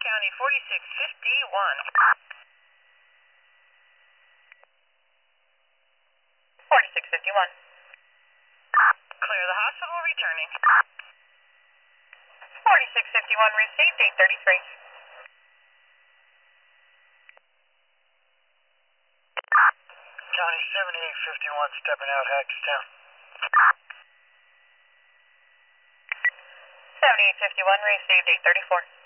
County 4651. 4651. Clear the hospital, returning. 4651 received, 833. County 7851 stepping out Hagerstown. 7851 received, 834.